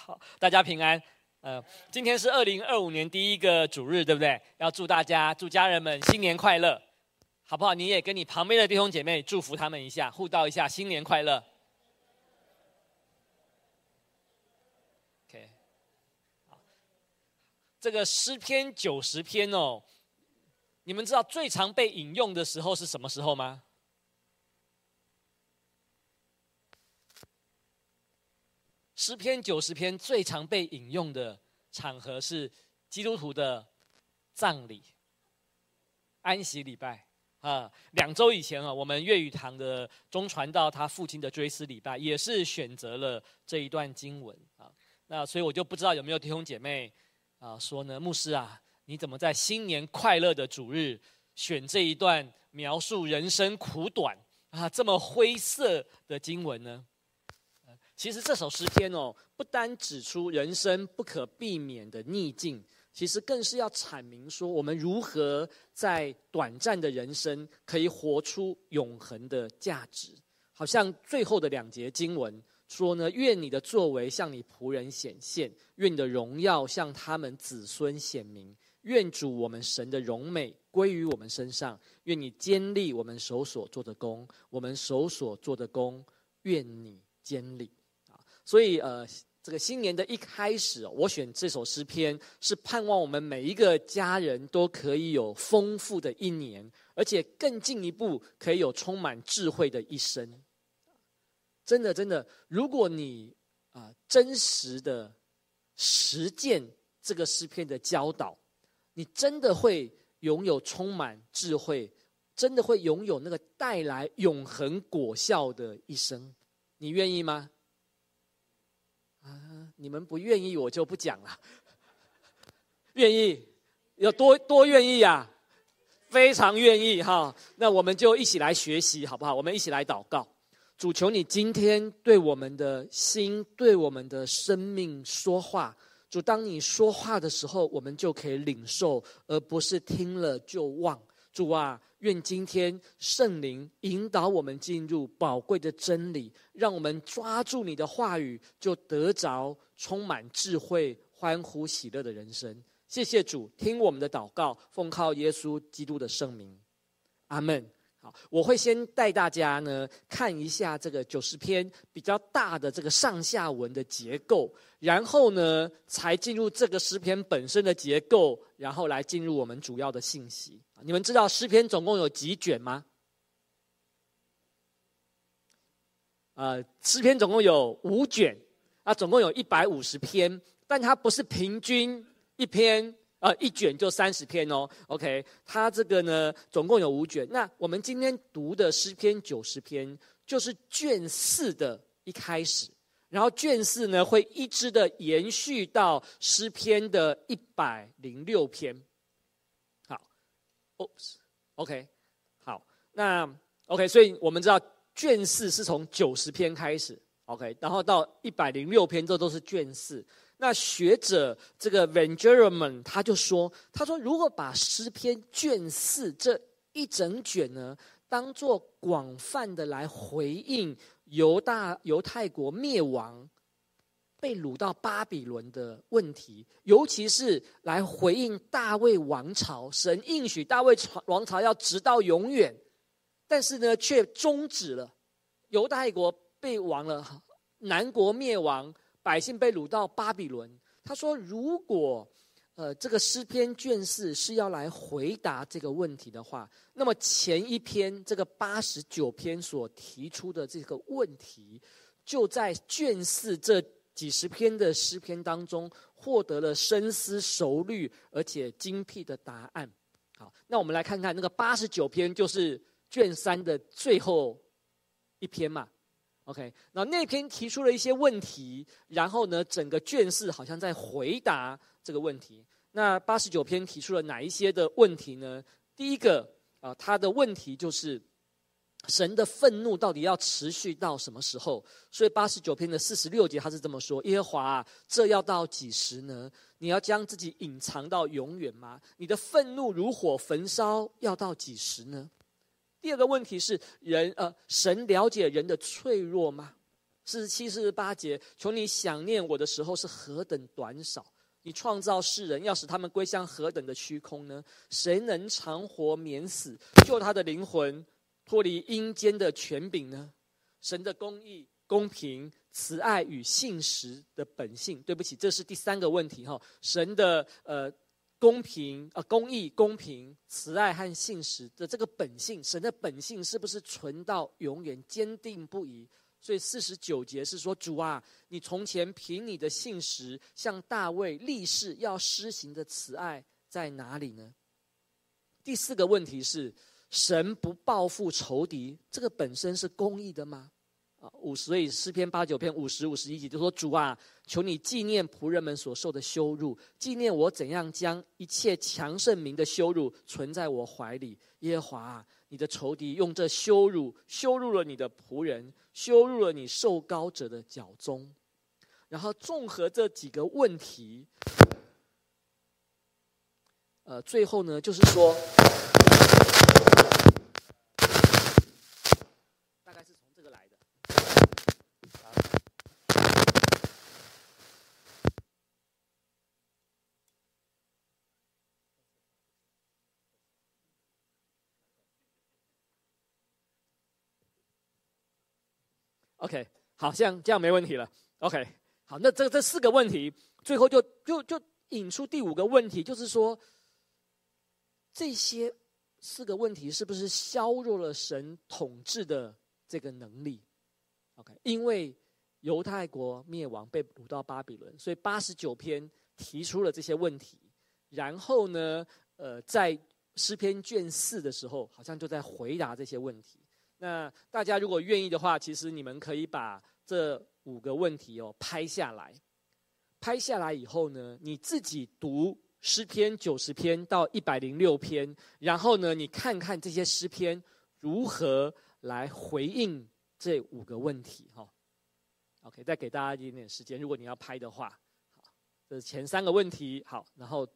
好，大家平安。今天是2025年第一个主日，对不对？要祝大家、祝家人们新年快乐，好不好？你也跟你旁边的弟兄姐妹祝福他们一下，互道一下新年快乐。OK， 好，这个诗篇90篇哦，你们知道最常被引用的时候是什么时候吗？诗篇90篇最常被引用的场合是基督徒的葬礼、安息礼拜啊。2周以前啊，我们粤语堂的中传道他父亲的追思礼拜也是选择了这一段经文啊。那所以我就不知道有没有弟兄姐妹啊说呢，牧师啊，你怎么在新年快乐的主日选这一段描述人生苦短啊这么灰色的经文呢？其实这首诗篇哦，不单指出人生不可避免的逆境，其实更是要阐明说，我们如何在短暂的人生可以活出永恒的价值。好像最后的2节经文说呢，愿你的作为向你仆人显现，愿你的荣耀向他们子孙显明，愿主我们神的荣美归于我们身上，愿你坚立我们手所做的工，我们手所做的工，愿你坚立。所以这个新年的一开始，我选这首诗篇是盼望我们每一个家人都可以有丰富的一年，而且更进一步可以有充满智慧的一生。真的，如果你真实的实践这个诗篇的教导，你真的会拥有充满智慧，真的会拥有那个带来永恒果效的一生。你愿意吗？你们不愿意我就不讲了。愿意有多愿意啊？非常愿意哈。那我们就一起来学习好不好？我们一起来祷告。主，求你今天对我们的心，对我们的生命说话。主，当你说话的时候，我们就可以领受，而不是听了就忘。主啊，愿今天圣灵引导我们进入宝贵的真理，让我们抓住你的话语，就得着充满智慧、欢呼喜乐的人生。谢谢主，听我们的祷告，奉靠耶稣基督的圣名，阿们。好，我会先带大家呢看一下这个90篇比较大的这个上下文的结构，然后呢才进入这个诗篇本身的结构，然后来进入我们主要的信息。你们知道诗篇总共有几卷吗？诗篇总共有5卷，总共有150篇，但它不是平均一篇。一卷就30篇哦 ，OK， 它这个呢总共有5卷。那我们今天读的诗篇90篇，就是卷4的一开始，然后卷4呢会一直的延续到诗篇的106篇。好 ，OK， 好，那 OK， 所以我们知道卷4是从90篇开始 ，OK， 然后到106篇，这都是卷4。那学者这个 Van German 他说如果把诗篇卷4这一整卷呢，当作广泛的来回应犹太国灭亡、被掳到巴比伦的问题，尤其是来回应大卫王朝，神应许大卫王朝要直到永远，但是呢却终止了，犹太国被亡了，南国灭亡，百姓被掳到巴比伦。他说如果这个诗篇卷4是要来回答这个问题的话，那么前一篇这个89篇所提出的这个问题，就在卷4这几十篇的诗篇当中获得了深思熟虑而且精辟的答案。好，那我们来看看那个89篇，就是卷3的最后一篇嘛。OK， 那篇提出了一些问题，然后呢，整个卷4好像在回答这个问题。那89篇提出了哪一些的问题呢？第一个他的问题就是神的愤怒到底要持续到什么时候？所以89篇的46节他是这么说：耶和华啊，这要到几时呢？你要将自己隐藏到永远吗？你的愤怒如火焚烧，要到几时呢？第二个问题是神了解人的脆弱吗？ 47、48节，求你想念我的时候是何等短少。你创造世人，要使他们归向何等的虚空呢？谁能长活免死，救他的灵魂脱离阴间的权柄呢？神的公义、公平、慈爱与信实的本性。对不起，这是第3个问题哈。神的公义、公平、慈爱和信实的这个本性，神的本性是不是存到永远，坚定不移？所以49节是说，主啊，你从前凭你的信实向大卫立誓要施行的慈爱在哪里呢？第4个问题是，神不报复仇敌，这个本身是公义的吗？所以诗篇89篇50、51节就说，主啊，求你纪念仆人们所受的羞辱，纪念我怎样将一切强盛民的羞辱存在我怀里。耶和华啊，你的仇敌用这羞辱了你的仆人，羞辱了你受膏者的脚踪。然后综合这几个问题，最后呢，就是说，大概是从这个来的。OK， 好，这样没问题了。OK， 好，那这4个问题，最后就引出第5个问题，就是说，这些4个问题是不是削弱了神统治的这个能力 ？OK， 因为犹太国灭亡被掳到巴比伦，所以89篇提出了这些问题，然后呢，在诗篇卷4的时候，好像就在回答这些问题。那大家如果愿意的话，其实你们可以把这5个问题拍下来。拍下来以后呢，你自己读诗篇90篇到106篇，然后呢，你看看这些诗篇如何来回应这5个问题。OK， 再给大家一点点时间，如果你要拍的话。好，这是前3个问题。好，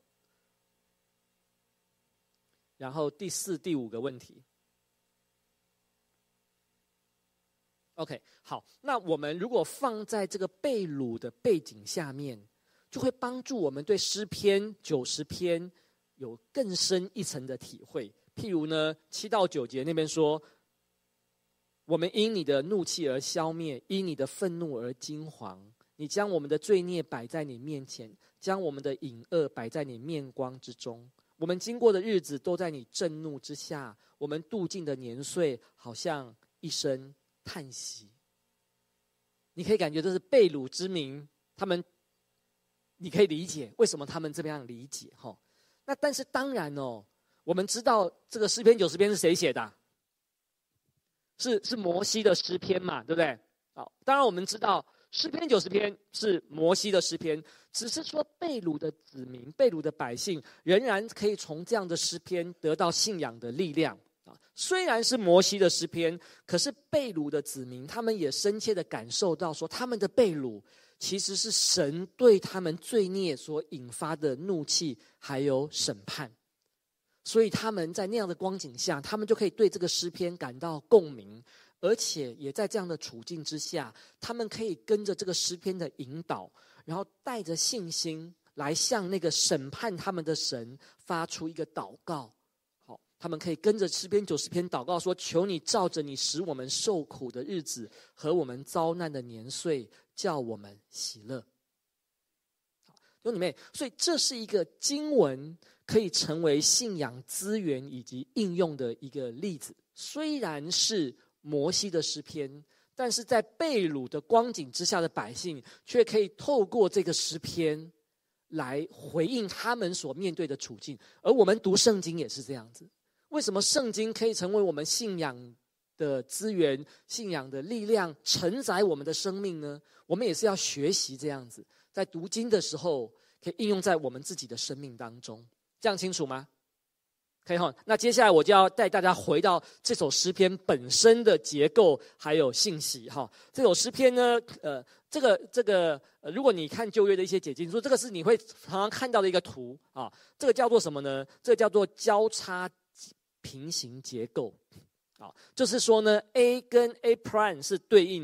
然后第4、第5个问题。OK， 好，那我们如果放在这个被掳的背景下面，就会帮助我们对诗篇90篇有更深一层的体会。譬如呢，7到9节那边说，我们因你的怒气而消灭，因你的愤怒而惊惶。你将我们的罪孽摆在你面前，将我们的隐恶摆在你面光之中。我们经过的日子都在你震怒之下，我们度尽的年岁好像一声叹息。你可以感觉这是被掳之民，他们，你可以理解为什么他们这样理解。那但是当然我们知道这个诗篇90篇是谁写的？是摩西的诗篇嘛，对不对？好，当然我们知道诗篇90篇是摩西的诗篇，只是说被掳的子民、被掳的百姓仍然可以从这样的诗篇得到信仰的力量。虽然是摩西的诗篇，可是被掳的子民他们也深切的感受到说，他们的被掳其实是神对他们罪孽所引发的怒气还有审判。所以他们在那样的光景下，他们就可以对这个诗篇感到共鸣，而且也在这样的处境之下，他们可以跟着这个诗篇的引导，然后带着信心来向那个审判他们的神发出一个祷告。他们可以跟着诗篇90篇祷告说，求你照着你使我们受苦的日子和我们遭难的年岁，叫我们喜乐。弟兄姊妹，所以这是一个经文可以成为信仰资源以及应用的一个例子。虽然是摩西的诗篇，但是在被掳的光景之下的百姓，却可以透过这个诗篇来回应他们所面对的处境。而我们读圣经也是这样子。为什么圣经可以成为我们信仰的资源、信仰的力量，承载我们的生命呢？我们也是要学习这样子，在读经的时候可以应用在我们自己的生命当中。这样清楚吗？可以哈。那接下来我就要带大家回到这首诗篇本身的结构还有信息哈。这首诗篇呢，如果你看旧约的一些解经书，这个是你会常常看到的一个图啊。这个叫做什么呢？这个叫做交叉平行结构。就是说呢 ，A 跟 A' 是对应的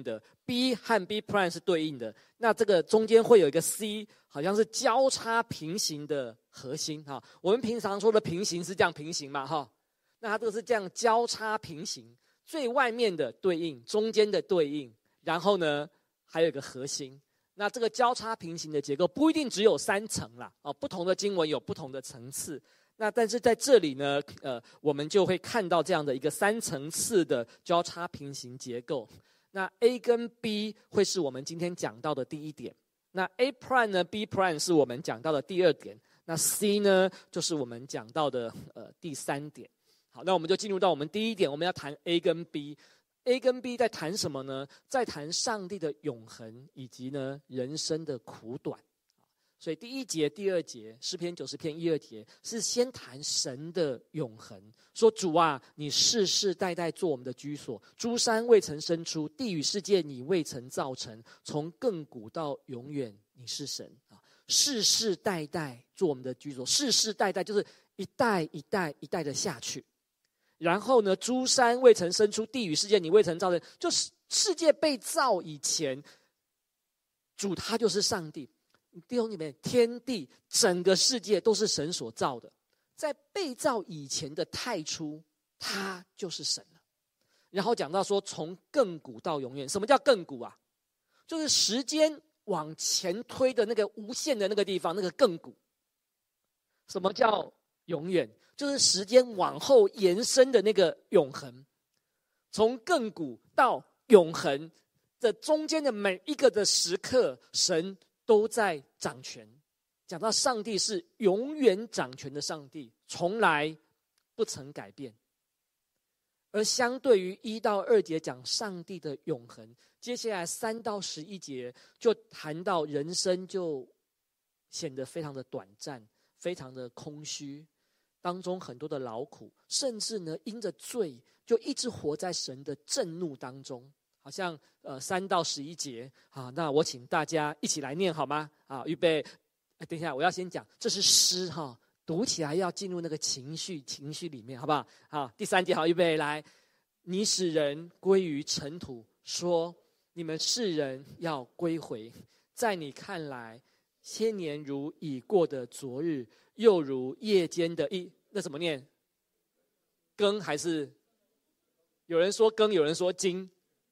B 和 B prime 是对应的，那这个中间会有一个 C， 好像是交叉平行的核心哈。我们平常说的平行是这样平行嘛哈，那它这个是这样交叉平行，最外面的对应，中间的对应，然后呢还有一个核心。那这个交叉平行的结构不一定只有3层啦，不同的经文有不同的层次。那但是在这里呢，我们就会看到这样的一个3层次的交叉平行结构。那 A 跟 B 会是我们今天讲到的第一点，那 A prime 呢 B prime 是我们讲到的第2点，那 C 呢就是我们讲到的第3点。好，那我们就进入到我们第一点，我们要谈 A 跟 B。A 跟 B 在谈什么呢？在谈上帝的永恒以及呢人生的苦短。所以第1节、第2节，诗篇90篇1、2节是先谈神的永恒，说主啊，你世世代代做我们的居所，诸山未曾生出，地与世界你未曾造成，从亘古到永远你是神啊！世世代代做我们的居所，世世代代就是一代一代一代的下去。然后呢，诸山未曾生出，地与世界你未曾造成，就是世界被造以前，主他就是上帝。弟兄姐妹，天地整个世界都是神所造的，在被造以前的太初，他就是神了。然后讲到说，从亘古到永远，什么叫亘古啊？就是时间往前推的那个无限的那个地方，那个亘古。什么叫永远？就是时间往后延伸的那个永恒。从亘古到永恒的中间的每一个的时刻，神都在掌权。讲到上帝是永远掌权的上帝，从来不曾改变。而相对于1到2节讲上帝的永恒，接下来3到11节就谈到人生就显得非常的短暂，非常的空虚，当中很多的劳苦，甚至呢因着罪就一直活在神的震怒当中。好像3到11节，好，那我请大家一起来念好吗？啊，预备，等一下，我要先讲，这是诗哈，读起来要进入那个情绪里面，好不好？好，第3节，好，预备，来，你使人归于尘土，说你们世人要归回，在你看来，千年如已过的昨日，又如夜间的那怎么念？更还是有人说更，有人说今？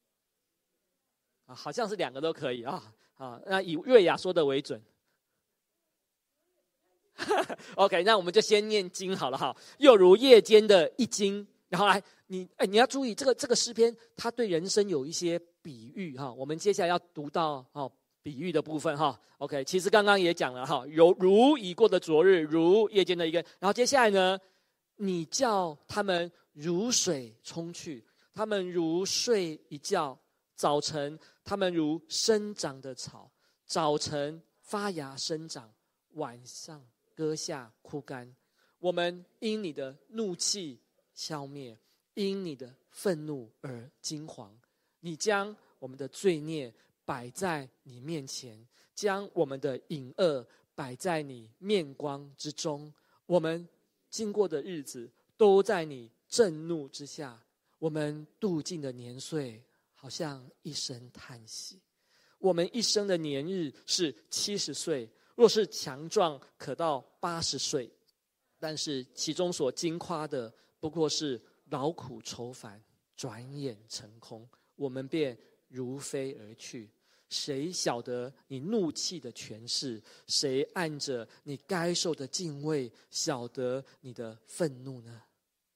好像是2个都可以啊。好，那以瑞雅说的为准。OK， 那我们就先念经好了哈。又如夜间的一经，然后来你要注意这个诗篇，它对人生有一些比喻哈。我们接下来要读到比喻的部分哈。OK， 其实刚刚也讲了哈，如已过的昨日，如夜间的一个。然后接下来呢，你叫他们如水冲去，他们如睡一觉。早晨，他们如生长的草，早晨发芽生长，晚上割下枯干。我们因你的怒气消灭，因你的愤怒而惊惶。你将我们的罪孽摆在你面前，将我们的隐恶摆在你面光之中。我们经过的日子都在你震怒之下，我们度尽的年岁好像一声叹息。我们一生的年日是70岁，若是强壮，可到80岁。但是其中所经夸的，不过是劳苦愁烦，转眼成空。我们便如飞而去。谁晓得你怒气的权势？谁按着你该受的敬畏，晓得你的愤怒呢？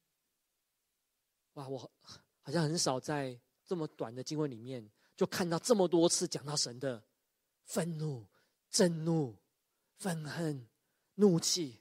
哇，我好像很少在这么短的经文里面就看到这么多次讲到神的愤怒、震怒、愤恨、怒气。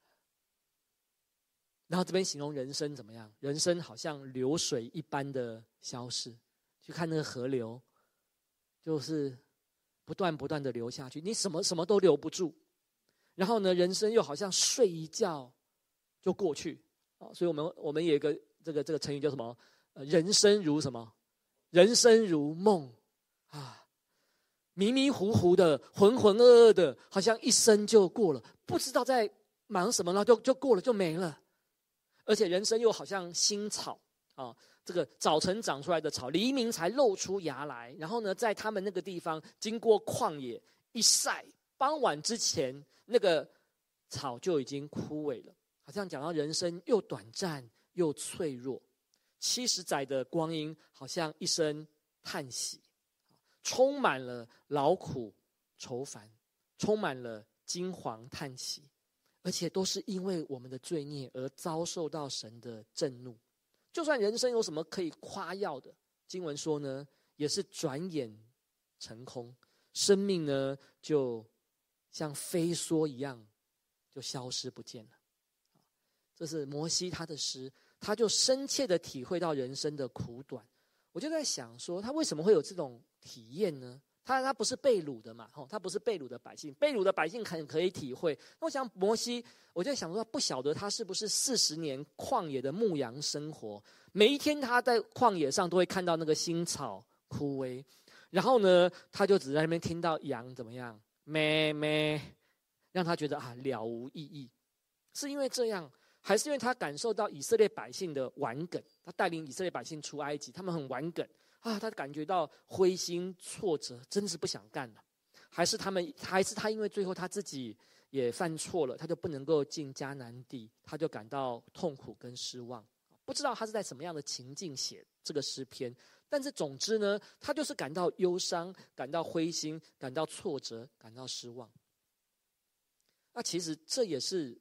然后这边形容人生怎么样？人生好像流水一般的消逝。去看那个河流，就是不断的流下去，你什么都留不住。然后呢，人生又好像睡一觉就过去。所以我们有一个这个成语叫什么？人生如什么？人生如梦啊，迷迷糊糊的，浑浑噩噩的，好像一生就过了，不知道在忙什么，然后就过了，就没了。而且人生又好像新草啊， 这个早晨长出来的草，黎明才露出芽来。然后呢，在他们那个地方经过旷野一晒，傍晚之前那个草就已经枯萎了。好像讲到人生又短暂又脆弱，70载的光阴好像一声叹息，充满了劳苦愁烦，充满了惊惶叹息，而且都是因为我们的罪孽而遭受到神的震怒。就算人生有什么可以夸耀的，经文说呢，也是转眼成空，生命呢就像飞梭一样就消失不见了。这是摩西他的诗，他就深切的体会到人生的苦短。我就在想说，他为什么会有这种体验呢？他不是被掳的嘛，他不是被掳的百姓，被掳的百姓可以体会。那我想摩西，我就在想说，不晓得他是不是40年旷野的牧羊生活，每一天他在旷野上都会看到那个新草枯萎，然后呢，他就只在那边听到羊怎么样咩咩，让他觉得了无意义。是因为这样，还是因为他感受到以色列百姓的顽梗？他带领以色列百姓出埃及，他们很顽梗他感觉到灰心挫折，真是不想干了。还是他因为最后他自己也犯错了，他就不能够进迦南地，他就感到痛苦跟失望。不知道他是在什么样的情境写这个诗篇，但是总之呢，他就是感到忧伤，感到灰心，感到挫折，感到失望。那其实这也是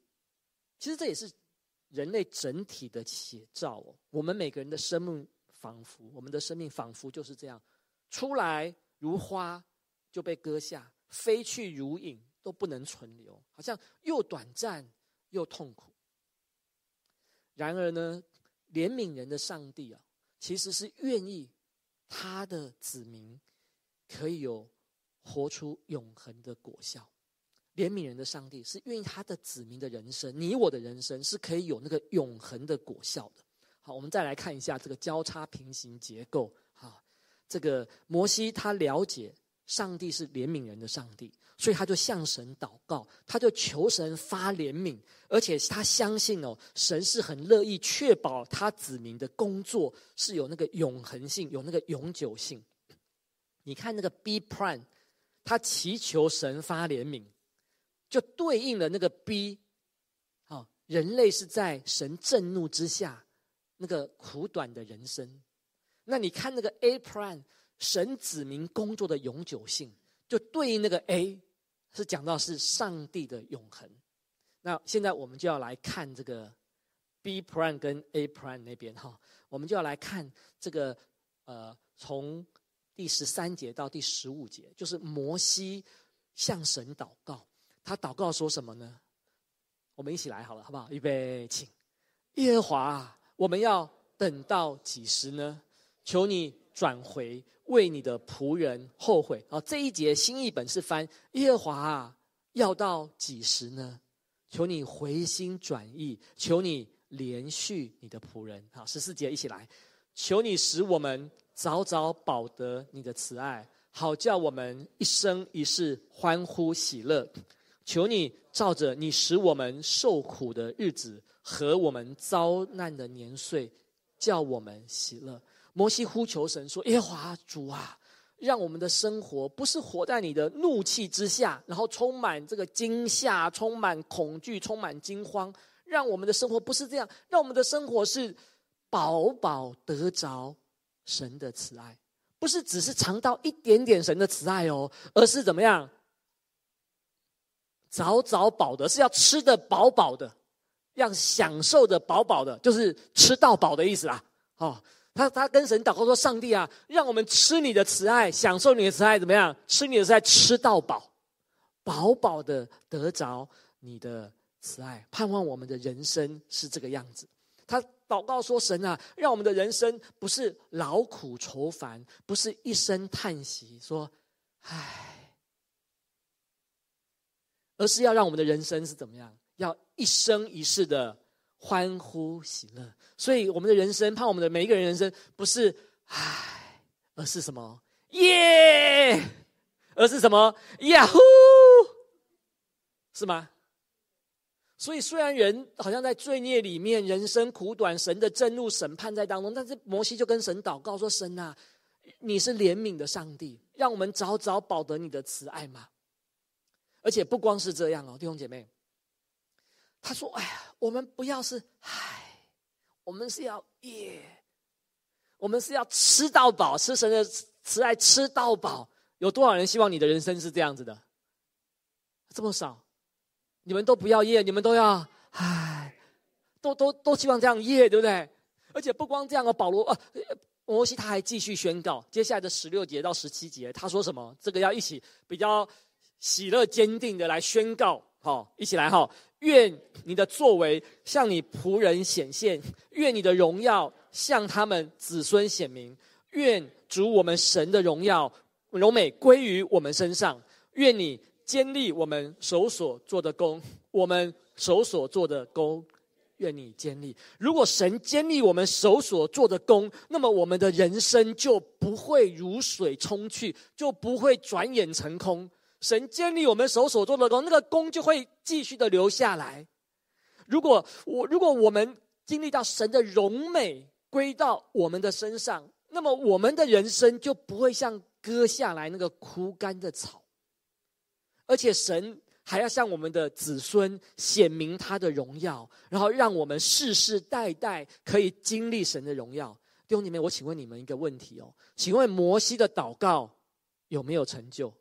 人类整体的写照我们每个人的生命仿佛就是这样，出来如花就被割下，飞去如影都不能存留，好像又短暂又痛苦。然而呢，怜悯人的上帝其实是愿意他的子民可以有活出永恒的果效。怜悯人的上帝是愿意他的子民的人生，你我的人生是可以有那个永恒的果效的。好，我们再来看一下这个交叉平行结构。这个摩西他了解上帝是怜悯人的上帝，所以他就向神祷告，他就求神发怜悯，而且他相信神是很乐意确保他子民的工作是有那个永恒性，有那个永久性。你看那个 B prime， 他祈求神发怜悯，就对应了那个 B， 人类是在神震怒之下那个苦短的人生。那你看那个 A prime， 神子民工作的永久性，就对应那个 A， 是讲到是上帝的永恒。那现在我们就要来看这个 B prime 跟 A prime 那边我们就要来看这个从第13节到第15节，就是摩西向神祷告。他祷告说什么呢？我们一起来好了，好不好？预备，请。耶和华我们要等到几时呢？求你转回，为你的仆人后悔。这一节新译本是翻耶和华要到几时呢？求你回心转意，求你怜恤你的仆人。好，14节一起来。求你使我们早早饱得你的慈爱，好叫我们一生一世欢呼喜乐。求你照着你使我们受苦的日子和我们遭难的年岁，叫我们喜乐。摩西呼求神说：耶和华主啊，让我们的生活不是活在你的怒气之下，然后充满这个惊吓，充满恐惧，充满惊慌。让我们的生活不是这样，让我们的生活是饱饱得着神的慈爱，不是只是尝到一点点神的慈爱而是怎么样？早早饱的，是要吃得饱饱的，要享受的饱饱的，就是吃到饱的意思啦。他跟神祷告说：上帝啊，让我们吃你的慈爱，享受你的慈爱，怎么样？吃你的慈爱，吃到饱，饱饱的得着你的慈爱。盼望我们的人生是这个样子。他祷告说：神啊，让我们的人生不是劳苦愁烦，不是一声叹息说唉，而是要让我们的人生是怎么样？要一生一世的欢呼喜乐。所以我们的人生，盼我们的每一个人人生不是唉，而是什么？耶！而是什么？呀呼！是吗？ 所以虽然人好像在罪孽里面，人生苦短，神的震怒审判在当中，但是摩西就跟神祷告说：神啊，你是怜悯的上帝，让我们早早保得你的慈爱嘛。而且不光是这样哦，弟兄姐妹，他说：哎呀，我们不要是我们是要我们是要吃到饱，吃神的慈爱吃到饱。有多少人希望你的人生是这样子的？这么少，你们都不要你们都要都希望这样对不对？而且不光这样摩西他还继续宣告，接下来的16节到17节，他说什么？这个要一起比较喜乐坚定的来宣告，一起来愿你的作为向你仆人显现，愿你的荣耀向他们子孙显明，愿主我们神的荣耀荣美归于我们身上，愿你坚立我们手所做的工，我们手所做的工，愿你坚立。如果神坚立我们手所做的工，那么我们的人生就不会如水冲去，就不会转眼成空。神坚立我们手所做的工，那个工就会继续的留下来。如果我们经历到神的荣美归到我们的身上，那么我们的人生就不会像割下来那个枯干的草，而且神还要向我们的子孙显明他的荣耀，然后让我们世世代代可以经历神的荣耀。弟兄姐妹，我请问你们一个问题哦，请问摩西的祷告有没有成就？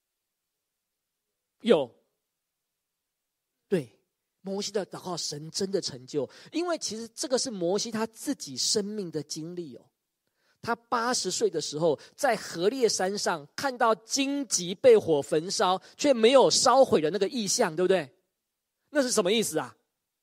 有。对，摩西的祷告神真的成就，因为其实这个是摩西他自己生命的经历哦。他80岁的时候，在何烈山上看到荆棘被火焚烧，却没有烧毁的那个异象，对不对？那是什么意思啊？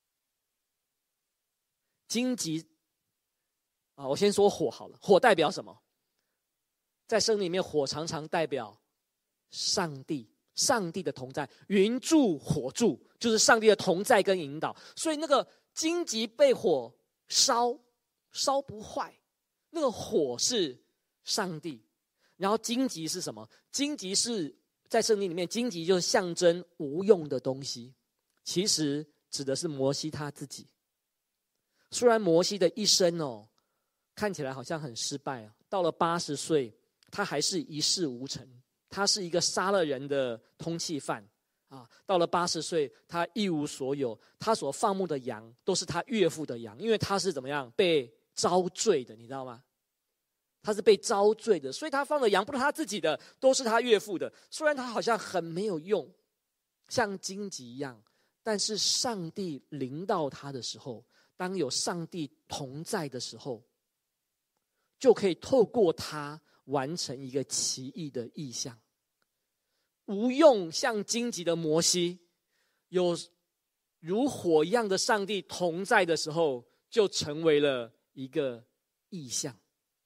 荆棘我先说火好了。火代表什么？在圣经里面，火常常代表上帝的同在，云柱火柱就是上帝的同在跟引导。所以那个荆棘被火烧不坏，那个火是上帝。然后荆棘是什么？荆棘是在圣经里面，荆棘就是象征无用的东西，其实指的是摩西他自己。虽然摩西的一生看起来好像很失败到了80岁他还是一事无成，他是一个杀了人的通缉犯到了80岁他一无所有，他所放牧的羊都是他岳父的羊，因为他是怎么样被招罪的，你知道吗？他是被招罪的，所以他放的羊不是他自己的，都是他岳父的。虽然他好像很没有用，像荆棘一样，但是上帝临到他的时候，当有上帝同在的时候，就可以透过他完成一个奇异的异象。无用像荆棘的摩西，有如火一样的上帝同在的时候，就成为了一个异象。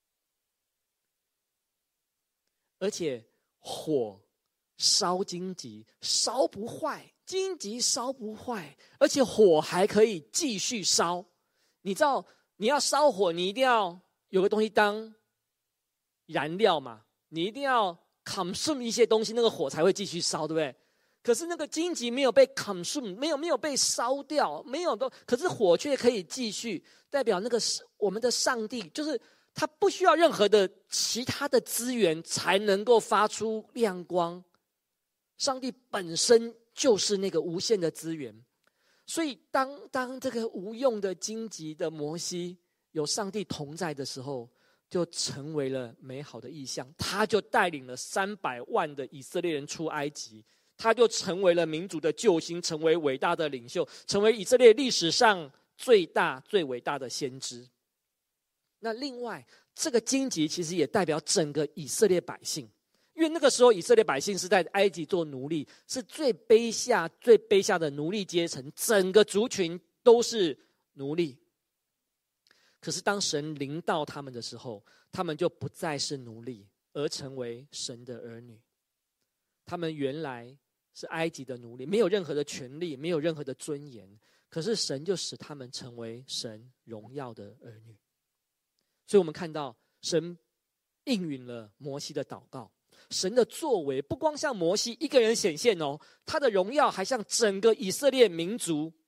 而且火烧荆棘烧不坏，荆棘烧不坏，而且火还可以继续烧。你知道你要烧火，你一定要有个东西当燃料嘛，你一定要 consume 一些东西，那个火才会继续烧，对不对？可是那个荆棘没有被 consume， 没有被烧掉，可是火却可以继续，代表那个是我们的上帝，就是他不需要任何的其他的资源才能够发出亮光，上帝本身就是那个无限的资源。所以当这个无用的荆棘的摩西有上帝同在的时候，就成为了美好的异象。他就带领了300万的以色列人出埃及，他就成为了民族的救星，成为伟大的领袖，成为以色列历史上最大最伟大的先知。那另外这个荆棘其实也代表整个以色列百姓，因为那个时候以色列百姓是在埃及做奴隶，是最卑下的奴隶阶层，整个族群都是奴隶。可是当神临到他们的时候，他们就不再是奴隶，而成为神的儿女。他们原来是埃及的奴隶，没有任何的权利，没有任何的尊严，可是神就使他们成为神荣耀的儿女。所以我们看到神应允了摩西的祷告，神的作为不光向摩西一个人显现他的荣耀还向整个以色列民族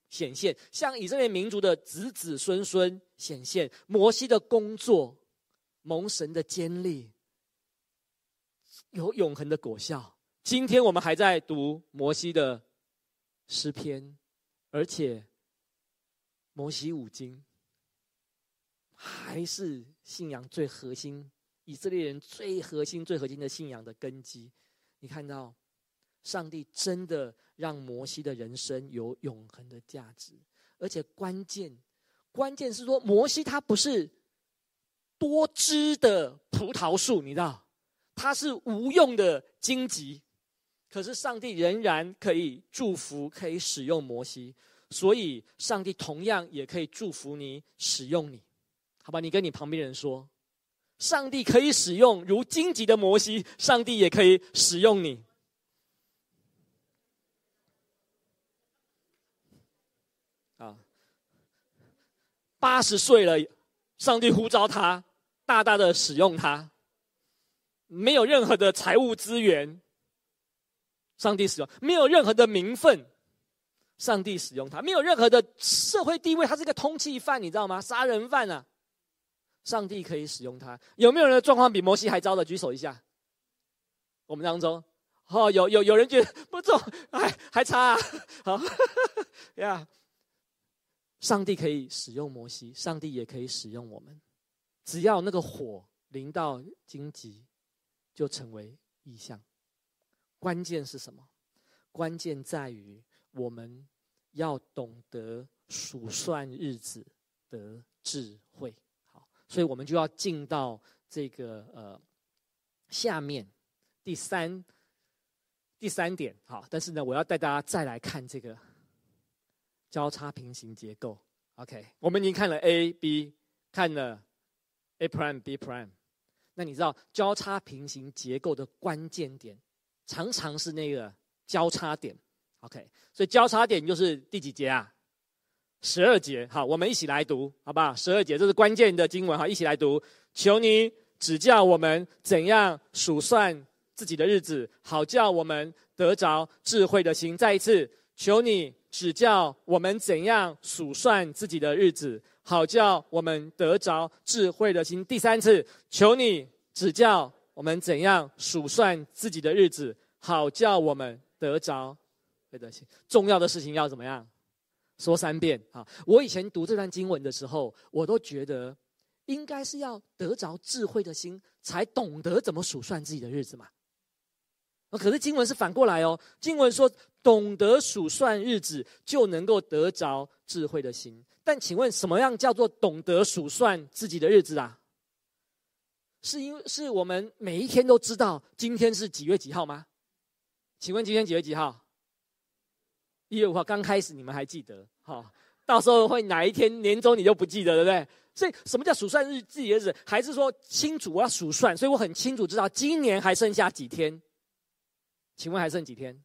显现，向以色列民族的子子孙孙显现。摩西的工作蒙神的坚立，有永恒的果效。今天我们还在读摩西的诗篇，而且摩西五经还是信仰最核心，以色列人最核心的信仰的根基。你看到上帝真的让摩西的人生有永恒的价值，而且关键是说，摩西他不是多枝的葡萄树，你知道，他是无用的荆棘，可是上帝仍然可以祝福，可以使用摩西，所以上帝同样也可以祝福你，使用你。好吧，你跟你旁边人说，上帝可以使用如荆棘的摩西，上帝也可以使用你。80岁了，上帝呼召他，大大的使用他，没有任何的财务资源，上帝使用；没有任何的名分，上帝使用他；没有任何的社会地位，他是个通缉犯，你知道吗？杀人犯啊！上帝可以使用他。有没有人的状况比摩西还糟的？举手一下。我们当中，有人觉得不中，还差啊。好呀。上帝可以使用摩西，上帝也可以使用我们。只要那个火临到荆棘，就成为异象。关键是什么？关键在于我们要懂得数算日子的智慧。好，所以我们就要进到这个下面第三点。好，但是呢，我要带大家再来看这个交叉平行结构。 OK， 我们已经看了 A、B， 看了 A'、B'。 那你知道交叉平行结构的关键点常常是那个交叉点。 OK， 所以交叉点就是第几节啊？12节。好，我们一起来读好不好？12节，这是关键的经文。好，一起来读。求你指教我们怎样数算自己的日子，好叫我们得着智慧的心。再一次，求你指教我们怎样数算自己的日子，好叫我们得着智慧的心。第3次，求你指教我们怎样数算自己的日子，好叫我们得着智慧的心。重要的事情要怎么样？说3遍。好，我以前读这段经文的时候，我都觉得应该是要得着智慧的心，才懂得怎么数算自己的日子嘛。可是经文是反过来哦，经文说懂得数算日子就能够得着智慧的心。但请问什么样叫做懂得数算自己的日子啊？是我们每一天都知道今天是几月几号吗？请问今天几月几号？1月5号。刚开始你们还记得，到时候会哪一天年终你就不记得，对不对？所以什么叫数算自己的日子？还是说清楚我要数算，所以我很清楚知道今年还剩下几天？请问还剩几天？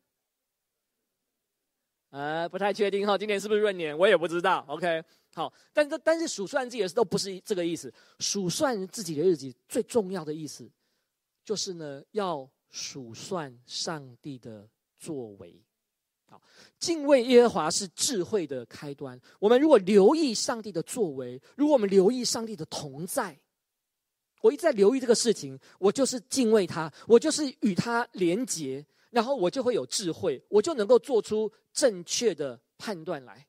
不太确定哈，今年是不是闰年？我也不知道。OK， 好，但是数算自己的事都不是这个意思。数算自己的日子最重要的意思，就是呢，要数算上帝的作为。好，敬畏耶和华是智慧的开端。我们如果留意上帝的作为，如果我们留意上帝的同在，我一直在留意这个事情，我就是敬畏他，我就是与他连结。然后我就会有智慧，我就能够做出正确的判断来。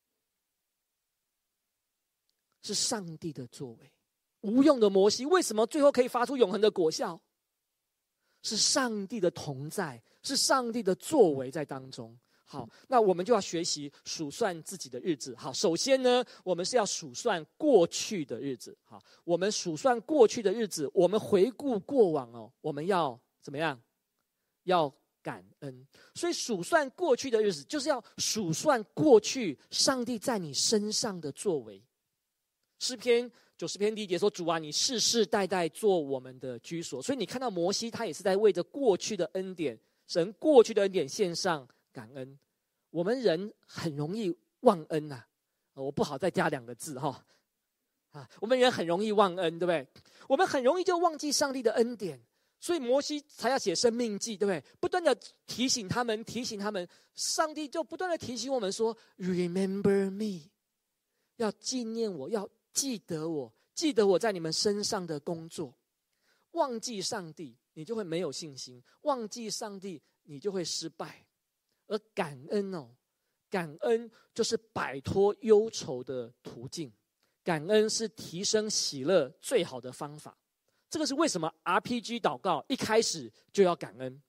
是上帝的作为，无用的摩西为什么最后可以发出永恒的果效？是上帝的同在，是上帝的作为在当中。好，那我们就要学习数算自己的日子。好，首先呢，我们是要数算过去的日子。好，我们数算过去的日子，我们回顾过往哦，我们要怎么样？要感恩。所以数算过去的日子，就是要数算过去上帝在你身上的作为。诗篇90篇第1节说：“主啊，你世世代代做我们的居所。”所以你看到摩西，他也是在为着过去的恩典，神过去的恩典献上感恩。我们人很容易忘恩呐，我不好再加2个字哈。我们人很容易忘恩，对不对？我们很容易就忘记上帝的恩典。 所以摩西才要写生命记，对不对？不断的提醒他们，上帝就不断的提醒我们说 ，Remember me， 要纪念我，要记得我在你们身上的工作。忘记上帝，你就会没有信心；忘记上帝，你就会失败。而感恩就是摆脱忧愁的途径，感恩是提升喜乐最好的方法。这个是为什么 RPG 祷告一开始就要感恩。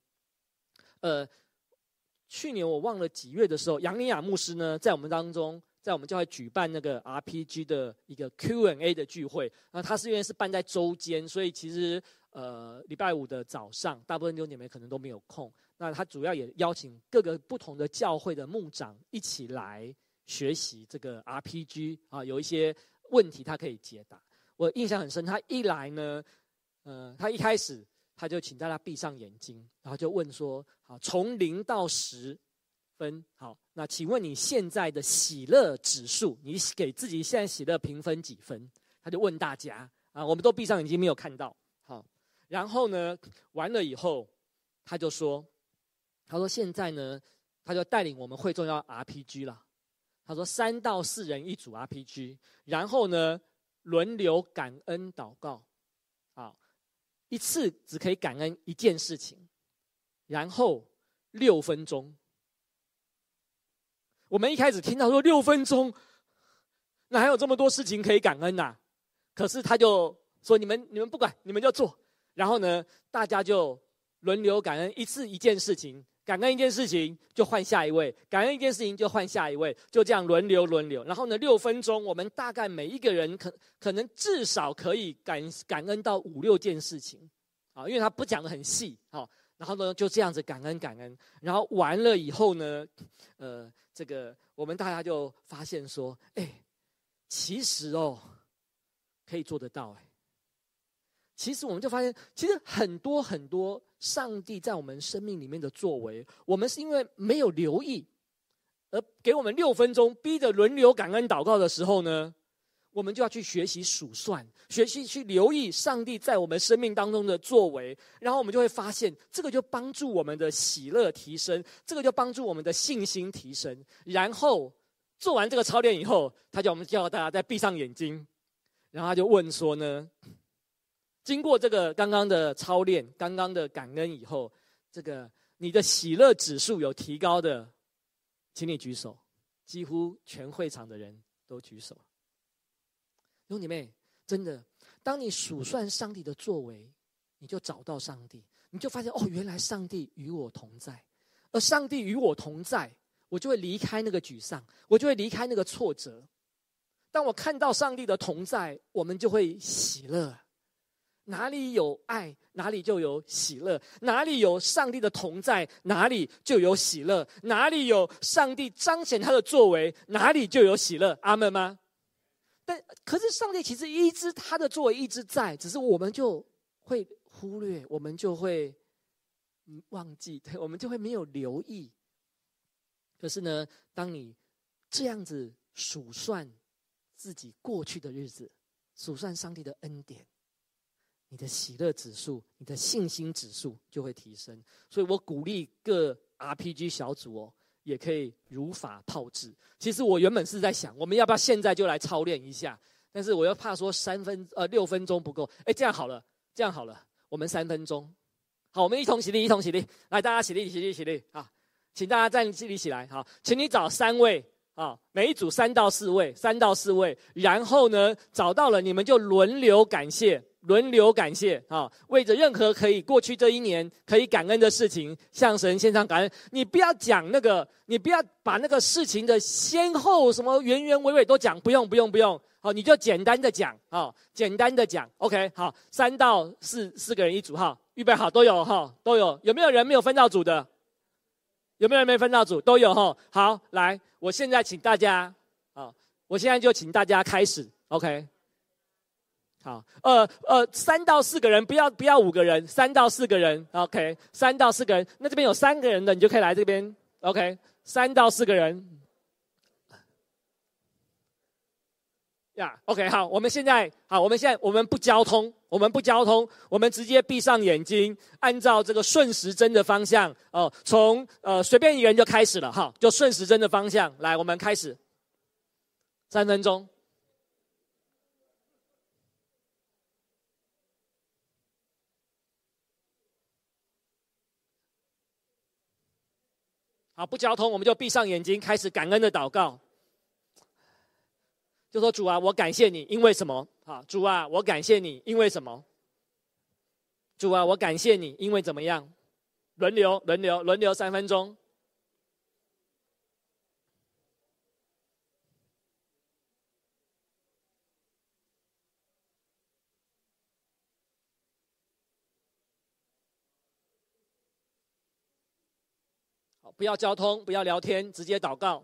去年我忘了几月的时候，杨尼亚牧师呢在我们当中，在我们教会举办那个 RPG 的一个 Q&A 的聚会。那他是因为是办在周间，所以其实礼拜五的早上，大部分弟兄姐妹可能都没有空。那他主要也邀请各个不同的教会的牧长一起来学习这个 RPG 啊，有一些问题他可以解答。我印象很深，他一来呢，他一开始他就请大家闭上眼睛，然后就问说：好，从0到10分，好，那请问你现在的喜乐指数，你给自己现在喜乐评分几分？他就问大家啊，我们都闭上眼睛没有看到，好，然后呢，完了以后，他说现在呢，他就带领我们会众要 RPG 了。他说3到4人一组 RPG， 然后呢，轮流感恩祷告，好，一次只可以感恩一件事情，然后6分钟。我们一开始听到说6分钟，那还有这么多事情可以感恩呐？可是他就说你们不管，你们就做。然后呢，大家就轮流感恩，一次一件事情，感恩一件事情就换下一位，感恩一件事情就换下一位，就这样轮流。然后呢，6分钟，我们大概每一个人可能至少可以感恩到5、6件事情，啊，因为他不讲得很细，好，然后呢就这样子感恩，然后完了以后呢，这个我们大家就发现说，其实可以做得到，其实我们就发现，其实很多上帝在我们生命里面的作为，我们是因为没有留意，而给我们6分钟，逼着轮流感恩祷告的时候呢，我们就要去学习数算，学习去留意上帝在我们生命当中的作为，然后我们就会发现，这个就帮助我们的喜乐提升，这个就帮助我们的信心提升。然后做完这个操练以后，我们叫大家再闭上眼睛，然后他就问说呢，经过这个刚刚的操练，刚刚的感恩以后，这个你的喜乐指数有提高的，请你举手。几乎全会场的人都举手。弟兄姐妹，真的，当你数算上帝的作为，你就找到上帝，你就发现原来上帝与我同在，而上帝与我同在，我就会离开那个沮丧，我就会离开那个挫折。当我看到上帝的同在，我们就会喜乐。哪里有爱，哪里就有喜乐；哪里有上帝的同在，哪里就有喜乐；哪里有上帝彰显他的作为，哪里就有喜乐。阿们吗？可是上帝其实他的作为一直在，只是我们就会忽略，我们就会忘记，我们就会没有留意。可是呢，当你这样子数算自己过去的日子，数算上帝的恩典，你的喜乐指数，你的信心指数就会提升。所以我鼓励各 RPG 小组也可以如法炮制。其实我原本是在想，我们要不要现在就来操练一下？但是我又怕说6分钟不够。这样好了，我们3分钟。好，我们一同起立，来，大家起立，好，请大家站起立起来，好，请你找3位。每一组3到4位，然后呢，找到了你们就轮流感谢，为着任何可以过去这1年可以感恩的事情，向神献上感恩。你不要讲你不要把那个事情的先后什么原娓娓都讲，不用，好，你就简单的讲，OK， 好，3到4个人一组，预备好，都有，有没有人没有分到组的？有没有人没分到组？都有哈。好，来，我现在请大家，我现在就请大家开始 ，OK。好，3到4个人，不要5个人，3到4个人 ，OK， 3到4个人，那这边有3个人的，你就可以来这边 ，OK， 3到4个人， OK， 好，我们现在我们不交通，我们直接闭上眼睛，按照这个顺时针的方向哦，从随便一个人就开始了哈，就顺时针的方向来，我们开始3分钟。好，不交通，我们就闭上眼睛，开始感恩的祷告。就说主啊，我感谢你，因为什么？好，主啊，我感谢你，因为什么？主啊，我感谢你，因为怎么样？轮流3分钟。好，不要交通，不要聊天，直接祷告。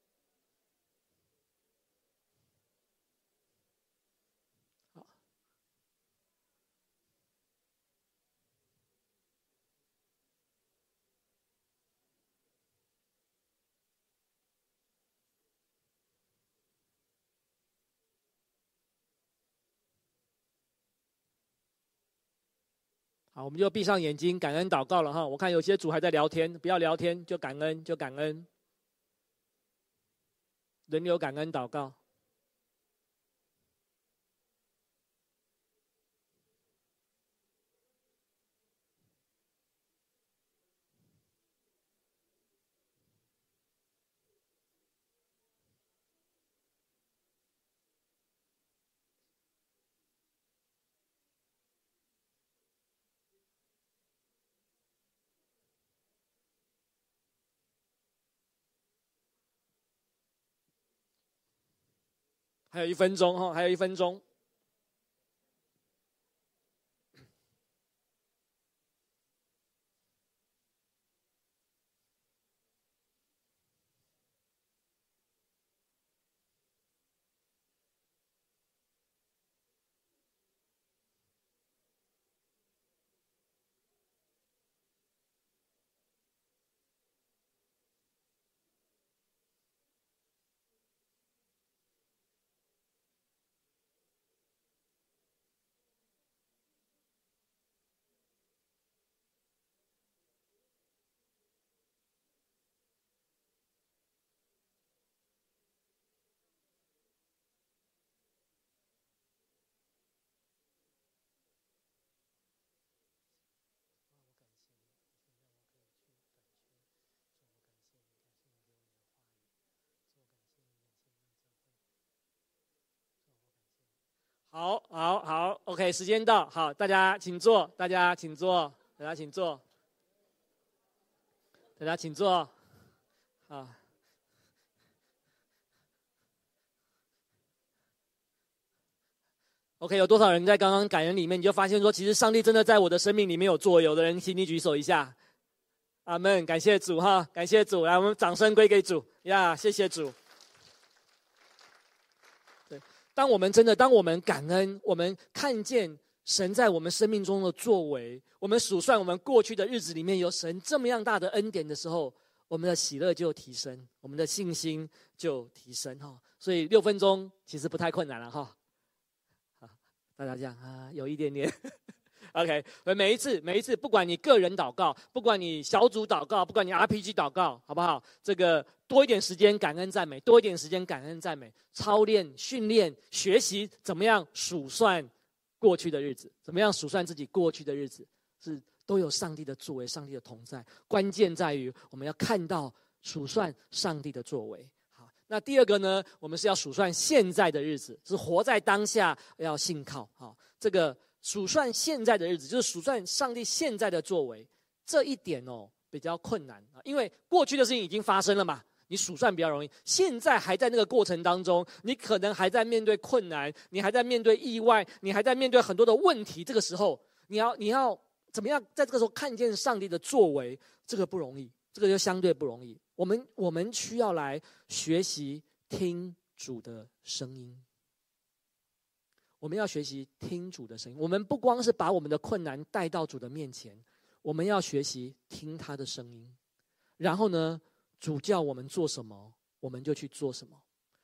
好，我们就闭上眼睛，感恩祷告了哈。我看有些组还在聊天，不要聊天，就感恩，轮流感恩祷告。还有1分钟哈，还有1分钟。好 ，OK， 时间到，好，大家请坐，大家请坐，好。OK， 有多少人在刚刚感恩里面，你就发现说，其实上帝真的在我的生命里面有作为。有的人，请你举手一下。阿们，感谢主哈，感谢主，来，我们掌声归给主呀，谢谢主。当我们感恩，我们看见神在我们生命中的作为，我们数算我们过去的日子里面有神这么样大的恩典的时候，我们的喜乐就提升，我们的信心就提升哈。所以6分钟其实不太困难了哈。好，大家这样啊，有一点点。OK， 每一次，不管你个人祷告，不管你小组祷告，不管你 RPG 祷告，好不好？这个多一点时间感恩赞美，多一点时间感恩赞美，操练、训练、学习，怎么样数算过去的日子？怎么样数算自己过去的日子？是都有上帝的作为，上帝的同在。关键在于我们要看到数算上帝的作为。好，那第二个呢，我们是要数算现在的日子，是活在当下，要信靠。好，这个。数算现在的日子，就是数算上帝现在的作为，这一点比较困难啊，因为过去的事情已经发生了嘛，你数算比较容易。现在还在那个过程当中，你可能还在面对困难，你还在面对意外，你还在面对很多的问题。这个时候，你要怎么样在这个时候看见上帝的作为？这个不容易，这个就相对不容易。我们需要来学习听主的声音。我们要学习听主的声音。我们不光是把我们的困难带到主的面前，我们要学习听他的声音。然后呢，主叫我们做什么，我们就去做什么。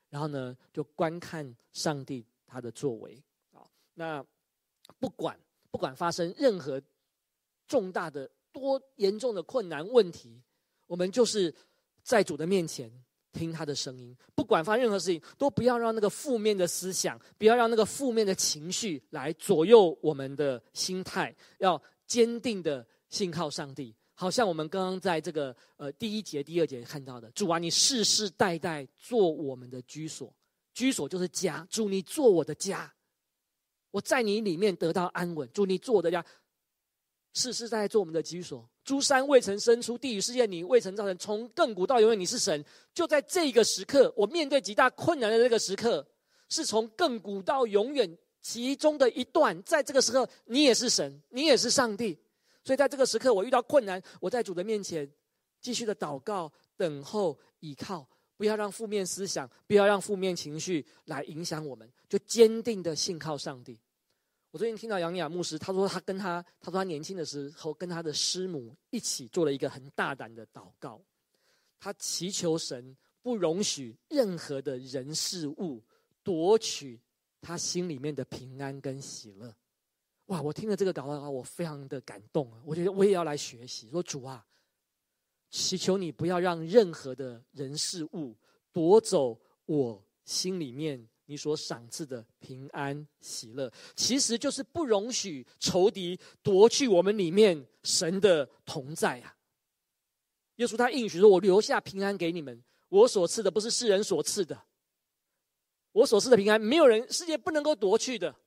然后呢，就观看上帝他的作为。好，那不管发生任何重大的多严重的困难问题，我们就是在主的面前听他的声音。不管发生任何事情，都不要让那个负面的思想，不要让那个负面的情绪来左右我们的心态，要坚定的信靠上帝。好像我们刚刚在这个第1节、第2节看到的，主啊，你世世代代做我们的居所，居所就是家。主，你做我的家，我在你里面得到安稳。主，你做我的家，世世代代做我们的居所。诸山未曾生出，地与世界你未曾造成，从亘古到永远你是神。就在这个时刻，我面对极大困难的这个时刻，是从亘古到永远其中的一段，在这个时刻你也是神，你也是上帝。所以在这个时刻我遇到困难，我在主的面前继续的祷告、等候、倚靠，不要让负面思想，不要让负面情绪来影响我们，就坚定的信靠上帝。我最近听到杨雅牧师，他说他年轻的时候跟他的师母一起做了一个很大胆的祷告，他祈求神不容许任何的人事物夺取他心里面的平安跟喜乐。哇！我听了这个祷告，我非常的感动啊！我觉得我也要来学习，说主啊，祈求你不要让任何的人事物夺走我心里面你所赏赐的平安喜乐，其实就是不容许仇敌夺去我们里面神的同在啊！耶稣他应许说：“我留下平安给你们，我所赐的不是世人所赐的，我所赐的平安，没有人世界不能够夺去的。”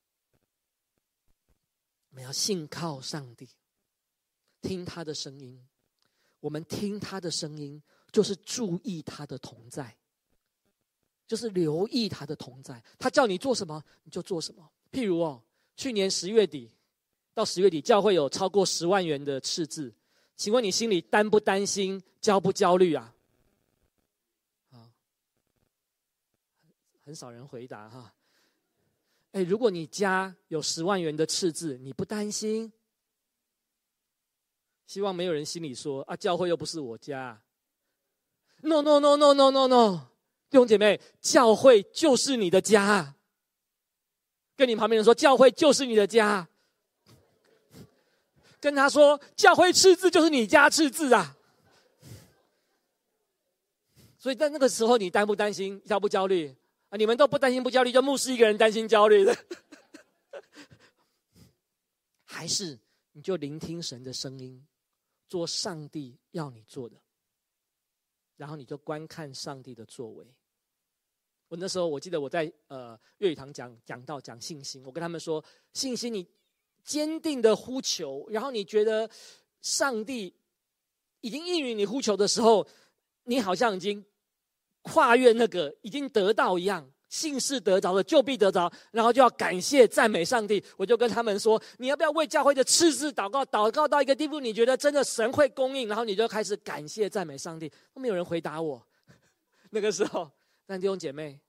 我们要信靠上帝，听他的声音。我们听他的声音，就是注意他的同在，就是留意他的同在。他叫你做什么，你就做什么。譬如去年10月底到10月底，教会有超过10万元的赤字，请问你心里担不担心、焦不焦虑啊？很少人回答哈。如果你家有10万元的赤字，你不担心？希望没有人心里说啊，教会又不是我家。No， 弟兄姐妹，教会就是你的家。跟你旁边人说，教会就是你的家。跟他说，教会赤字就是你家赤字啊。所以在那个时候，你担不担心、焦不焦虑？你们都不担心不焦虑，就牧师一个人担心焦虑的。还是你就聆听神的声音，做上帝要你做的，然后你就观看上帝的作为。我那时候我记得我在粤语堂讲信心，我跟他们说，信心你坚定的呼求，然后你觉得上帝已经应允你呼求的时候，你好像已经跨越那个已经得到一样，信是得着的，就必得着，然后就要感谢赞美上帝。我就跟他们说，你要不要为教会的赤字祷告，祷告到一个地步，你觉得真的神会供应，然后你就开始感谢赞美上帝。都没有人回答我。那个时候，但弟兄姐妹，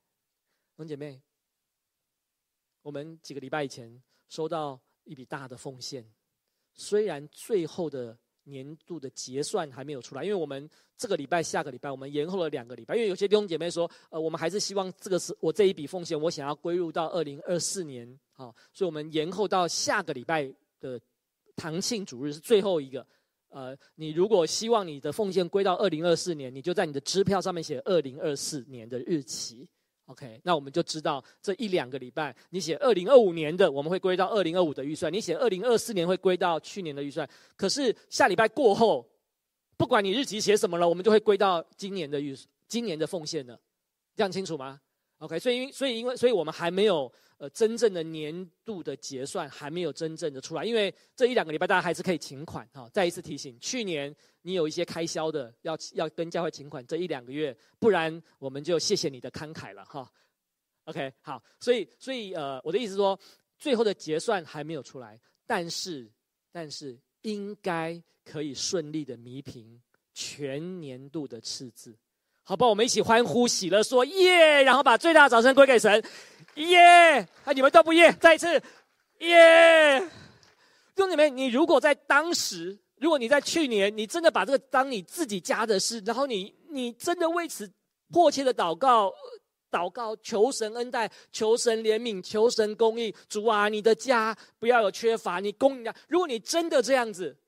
我们几个礼拜以前收到一笔大的奉献，虽然最后的年度的结算还没有出来，因为我们这个礼拜、下个礼拜我们延后了2个礼拜，因为有些弟兄姐妹说，我们还是希望我这一笔奉献，我想要归入到2024年，所以我们延后到下个礼拜的堂庆主日是最后一个。你如果希望你的奉献归到2024年，你就在你的支票上面写2024年的日期。OK， 那我们就知道这1-2个礼拜，你写2025年的，我们会归到2025的预算；你写2024年会归到去年的预算。可是下礼拜过后，不管你日期写什么了，我们就会归到今年的奉献了。这样清楚吗 ？OK， 所以我们还没有真正的年度的结算还没有真正的出来，因为这1-2个礼拜大家还是可以请款哈。再一次提醒，去年你有一些开销的，要跟教会请款这1-2个月，不然我们就谢谢你的慷慨了哈。OK， 好，所以我的意思是说，最后的结算还没有出来，但是应该可以顺利的弥平全年度的赤字。好吧，我们一起欢呼喜乐，说耶！然后把最大的掌声归给神，耶！你们都不耶，再一次，耶！弟兄姐妹，你如果在当时，如果你在去年，你真的把这个当你自己家的事，然后你真的为此迫切的祷告， 祷告，求神恩待，求神怜悯，求神公义。主啊，你的家不要有缺乏，你供应。如果你真的这样子，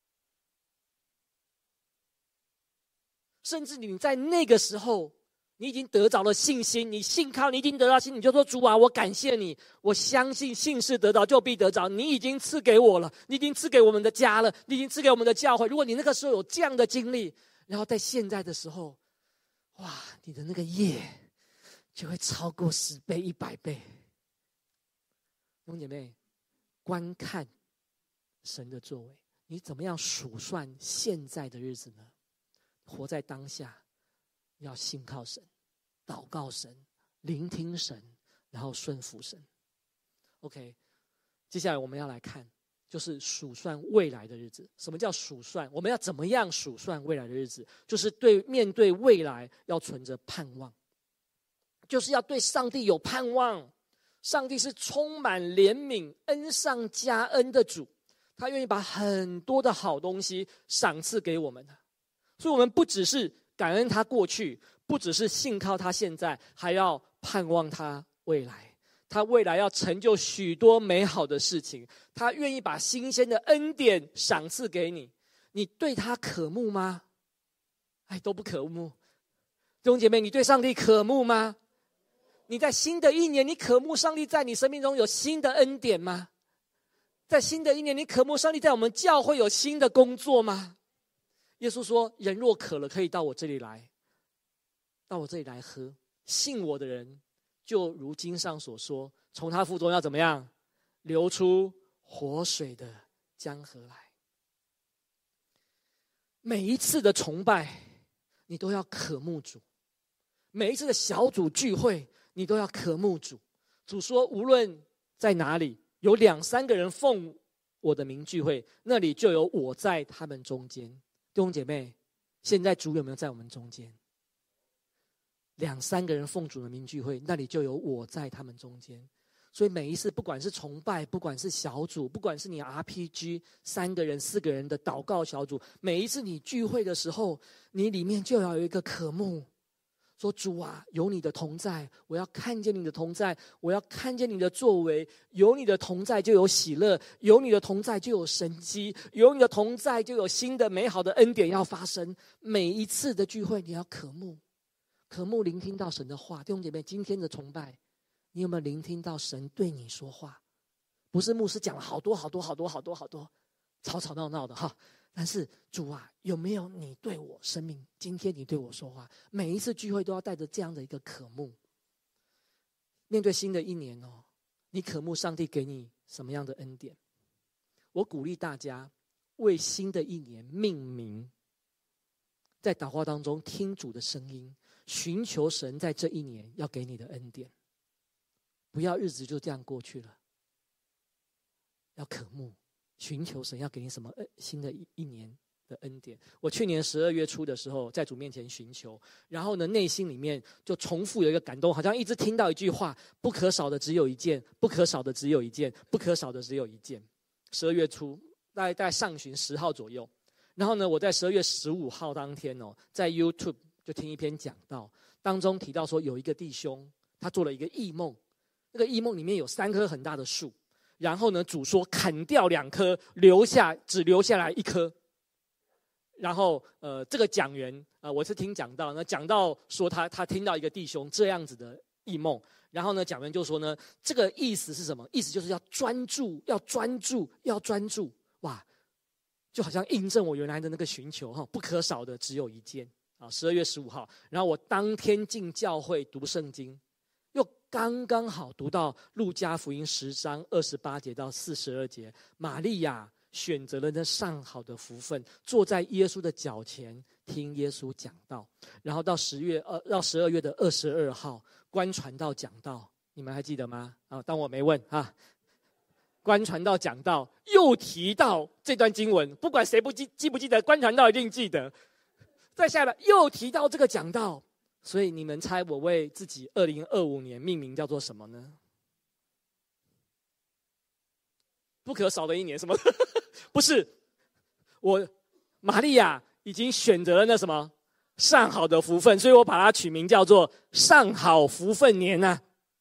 甚至你在那个时候，你已经得着了信心，你信靠，你已经得到信心，你就说主啊，我感谢你，我相信信是得着就必得着，你已经赐给我了，你已经赐给我们的家了，你已经赐给我们的教会。如果你那个时候有这样的经历，然后在现在的时候，哇，你的那个业就会超过10倍、100倍。弟兄姐妹，观看神的作为，你怎么样数算现在的日子呢？活在当下，要信靠神，祷告神，聆听神，然后顺服神。OK， 接下来我们要来看，就是数算未来的日子。什么叫数算？我们要怎么样数算未来的日子？就是面对未来要存着盼望，就是要对上帝有盼望。上帝是充满怜悯、恩上加恩的主，他愿意把很多的好东西赏赐给我们的。所以我们不只是感恩他过去，不只是信靠他现在，还要盼望他未来。他未来要成就许多美好的事情，他愿意把新鲜的恩典赏赐给你。你对他渴慕吗？都不渴慕。弟兄姐妹，你对上帝渴慕吗？你在新的一年，你渴慕上帝在你生命中有新的恩典吗？在新的一年，你渴慕上帝在我们教会有新的工作吗？耶稣说，人若渴了，可以到我这里来，到我这里来喝。信我的人，就如经上所说，从他腹中要怎么样？流出活水的江河来。每一次的崇拜，你都要渴慕主；每一次的小组聚会，你都要渴慕主。主说，无论在哪里，有2、3个人奉我的名聚会，那里就有我在他们中间。弟兄姐妹，现在主有没有在我们中间？2、3个人奉主的名聚会，那里就有我在他们中间。所以每一次，不管是崇拜，不管是小组，不管是你 RPG 3个人、4个人的祷告小组，每一次你聚会的时候，你里面就要有一个渴慕，说主啊，有你的同在，我要看见你的同在，我要看见你的作为。有你的同在就有喜乐，有你的同在就有神迹，有你的同在就有新的美好的恩典要发生。每一次的聚会，你要渴慕，渴慕聆听到神的话。弟兄姐妹，今天的崇拜，你有没有聆听到神对你说话？不是牧师讲了好多吵吵闹闹的哈，但是主啊，有没有你对我生命，今天你对我说话？每一次聚会都要带着这样的一个渴慕。面对新的一年哦，你渴慕上帝给你什么样的恩典？我鼓励大家为新的一年命名，在祷告当中听主的声音，寻求神在这一年要给你的恩典。不要日子就这样过去了，要渴慕寻求神要给你什么新的一年的恩典。我去年12月初的时候，在主面前寻求，然后呢，内心里面就重复有一个感动，好像一直听到一句话：不可少的只有一件，不可少的只有一件，不可少的只有一件。12月初，大概上旬10号左右，然后呢，我在12月15号当天哦，在 YouTube 就听一篇讲道，当中提到说有一个弟兄他做了一个异梦，那个异梦里面有3棵很大的树。然后呢，主说砍掉2棵，只留下来1棵。然后这个讲员我是听讲道，那讲道说他听到一个弟兄这样子的异梦，然后呢，讲员就说呢，这个意思是什么？意思就是要专注，要专注，要专注。哇，就好像印证我原来的那个寻求哈，不可少的只有一件啊。12月15号，然后我当天进教会读圣经。又刚刚好读到路加福音10章28节到42节，玛利亚选择了那上好的福分，坐在耶稣的脚前听耶稣讲道。然后到12月的22号，观传道讲道，你们还记得吗？当我没问啊。观传道讲道又提到这段经文，不管谁记不记得，观传道一定记得。再下来又提到这个讲道。所以你们猜我为自己2025年命名叫做什么呢？不可少的一年，什么？不是，玛利亚已经选择了那什么上好的福分，所以我把它取名叫做上好福分年啊。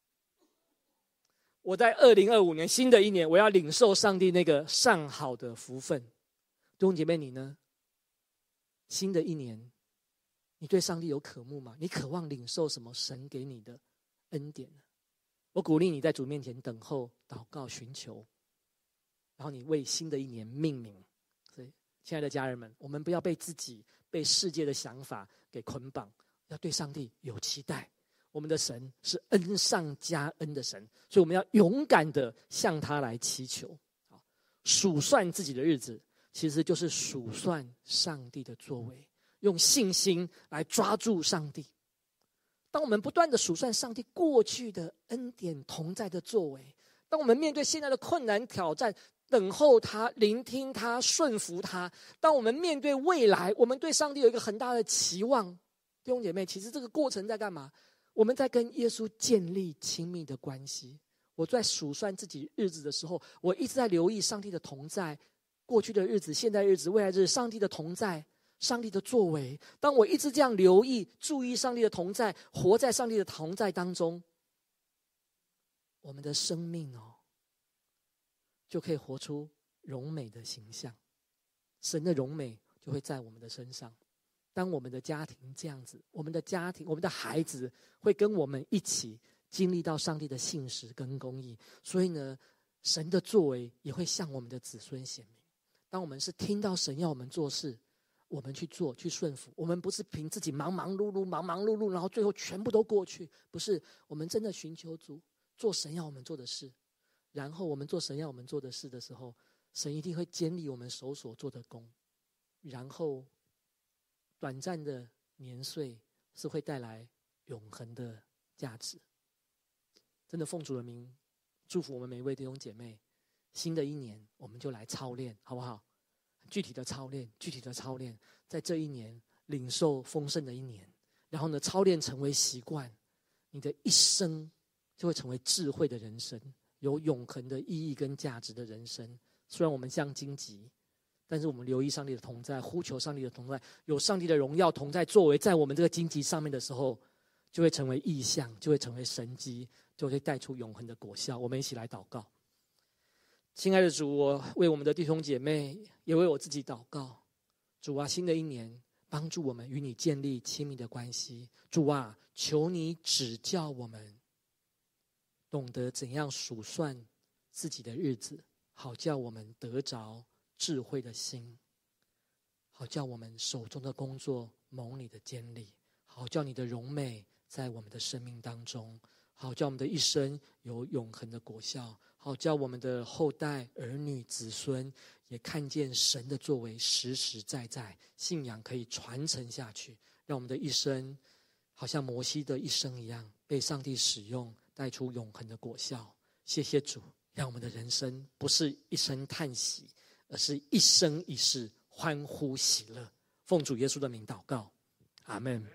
我在2025年新的一年，我要领受上帝那个上好的福分。弟兄姐妹，你呢？新的一年，你对上帝有渴慕吗？你渴望领受什么神给你的恩典呢？我鼓励你在主面前等候、祷告、寻求，然后你为新的一年命名。所以，亲爱的家人们，我们不要被自己、被世界的想法给捆绑，要对上帝有期待。我们的神是恩上加恩的神，所以我们要勇敢的向他来祈求。数算自己的日子，其实就是数算上帝的作为，用信心来抓住上帝。当我们不断的数算上帝过去的恩典同在的作为，当我们面对现在的困难挑战，等候他，聆听他，顺服他，当我们面对未来，我们对上帝有一个很大的期望。弟兄姐妹，其实这个过程在干嘛？我们在跟耶稣建立亲密的关系。我在数算自己日子的时候，我一直在留意上帝的同在，过去的日子、现在日子、未来日子，上帝的同在，上帝的作为。当我一直这样留意、注意上帝的同在，活在上帝的同在当中，我们的生命就可以活出荣美的形象。神的荣美就会在我们的身上。当我们的家庭这样子，我们的家庭、我们的孩子会跟我们一起经历到上帝的信实跟公义，所以呢，神的作为也会向我们的子孙显明。当我们是听到神要我们做事，我们去做、去顺服，我们不是凭自己忙忙碌碌，然后最后全部都过去，不是，我们真的寻求主，做神要我们做的事，然后我们做神要我们做的事的时候，神一定会坚立我们手所做的工，然后短暂的年岁是会带来永恒的价值。真的奉主的名祝福我们每一位弟兄姐妹，新的一年我们就来操练，好不好？具体的操练，在这一年领受丰盛的一年，然后呢，操练成为习惯，你的一生就会成为智慧的人生，有永恒的意义跟价值的人生。虽然我们像荆棘，但是我们留意上帝的同在，呼求上帝的同在，有上帝的荣耀同在作为在我们这个荆棘上面的时候，就会成为异象，就会成为神迹，就会带出永恒的果效。我们一起来祷告。亲爱的主，我为我们的弟兄姐妹，也为我自己祷告。主啊，新的一年帮助我们与你建立亲密的关系。主啊，求你指教我们懂得怎样数算自己的日子，好叫我们得着智慧的心，好叫我们手中的工作蒙你的坚立，好叫你的荣美在我们的生命当中，好叫我们的一生有永恒的果效，好叫我们的后代儿女子孙也看见神的作为实实在在，信仰可以传承下去，让我们的一生好像摩西的一生一样，被上帝使用，带出永恒的果效。谢谢主，让我们的人生不是一声叹息，而是一生一世欢呼喜乐。奉主耶稣的名祷告，阿们。